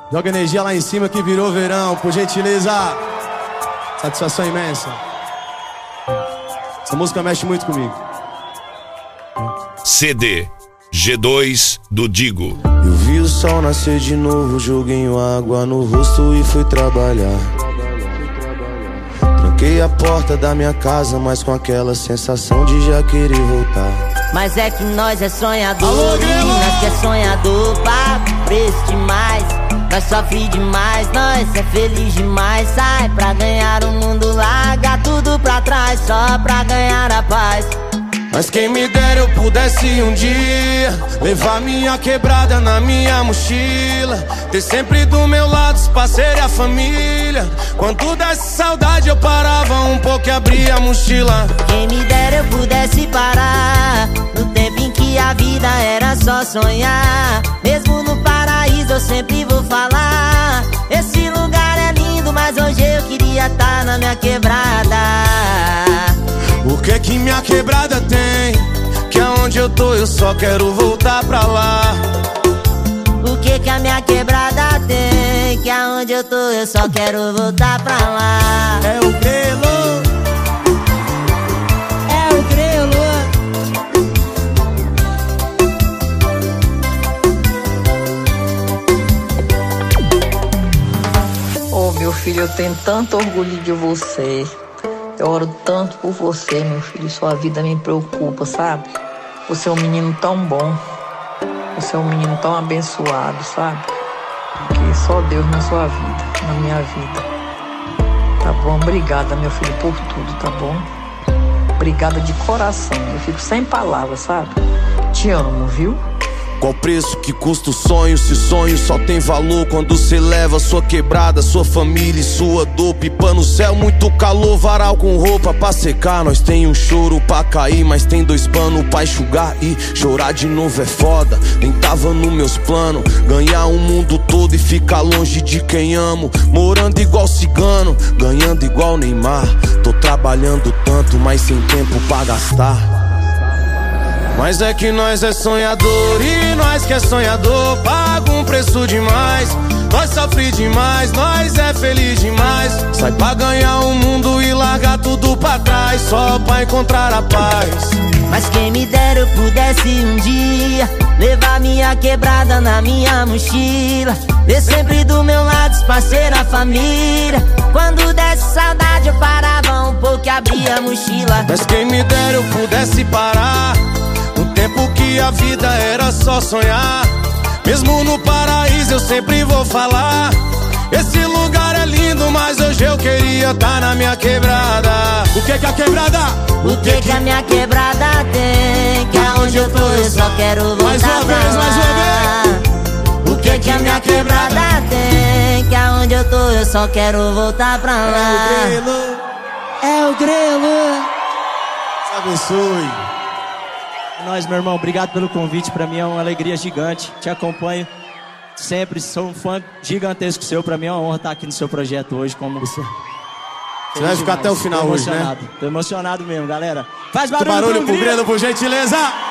Joga energia lá em cima que virou verão, por gentileza. Satisfação imensa. Essa música mexe muito comigo. CD G2 do Digo. Eu vi o sol nascer de novo, joguei água no rosto e fui trabalhar. Tranquei a porta da minha casa, mas com aquela sensação de já querer voltar. Mas é que nós é sonhador, nós que é sonhador, pago preço demais. Nós sofre demais, nós é feliz demais. Sai pra ganhar o mundo, larga tudo pra trás, só pra ganhar a paz. Mas quem me dera eu pudesse um dia levar minha quebrada na minha mochila, ter sempre do meu lado os parceiros e a família. Quando desse saudade eu parava um pouco e abria a mochila. Quem me dera eu pudesse parar no tempo em que a vida era só sonhar. Mesmo no paraíso eu sempre vou falar, esse lugar é lindo, mas hoje eu queria estar na minha quebrada. O que que minha quebrada tem? Que aonde eu tô eu só quero voltar pra lá. O que que a minha quebrada tem? Que aonde eu tô eu só quero voltar pra lá. É o Grelo. É o Grelo. Oh, meu filho, eu tenho tanto orgulho de você. Eu oro tanto por você, meu filho. Sua vida me preocupa, sabe? Você é um menino tão bom. Você é um menino tão abençoado, sabe? Que só Deus na sua vida, na minha vida. Tá bom? Obrigada, meu filho, por tudo, tá bom? Obrigada de coração. Eu fico sem palavras, sabe? Te amo, viu? Qual preço que custa o sonho? Se sonho só tem valor quando cê leva sua quebrada, sua família e sua dor. Pipa no céu, muito calor, varal com roupa pra secar. Nós tem um choro pra cair, mas tem dois panos pra enxugar. E chorar de novo é foda, nem tava nos meus planos. Ganhar o mundo todo e ficar longe de quem amo. Morando igual cigano, ganhando igual Neymar. Tô trabalhando tanto, mas sem tempo pra gastar. Mas é que nós é sonhador e nós que é sonhador paga um preço demais. Nós sofre demais, nós é feliz demais. Sai pra ganhar o mundo e largar tudo pra trás, só pra encontrar a paz. Mas quem me dera eu pudesse um dia levar minha quebrada na minha mochila, ter sempre do meu lado os parceiros, a família. Quando desse saudade eu parava um pouco e abria a mochila. Mas quem me dera eu pudesse parar no tempo que a vida era só sonhar. Mesmo no paraíso eu sempre vou falar, esse lugar é lindo, mas hoje eu queria estar na minha quebrada. O que que a quebrada? O que que a minha quebrada tem? Que aonde eu tô eu só quero voltar mais uma pra vez, lá. mais uma vez. O que que a minha quebrada tem? Que aonde eu tô eu só quero voltar pra lá. É o Grelo. É o Grelo. Deus abençoe. Nós, meu irmão, obrigado pelo convite. Pra mim é uma alegria gigante. Te acompanho sempre, sou um fã gigantesco seu. Pra mim é uma honra estar aqui no seu projeto hoje. Como Você vai ficar até o final hoje, né? Tô emocionado mesmo, galera. Faz Barulho barulho pro Grelo, por gentileza.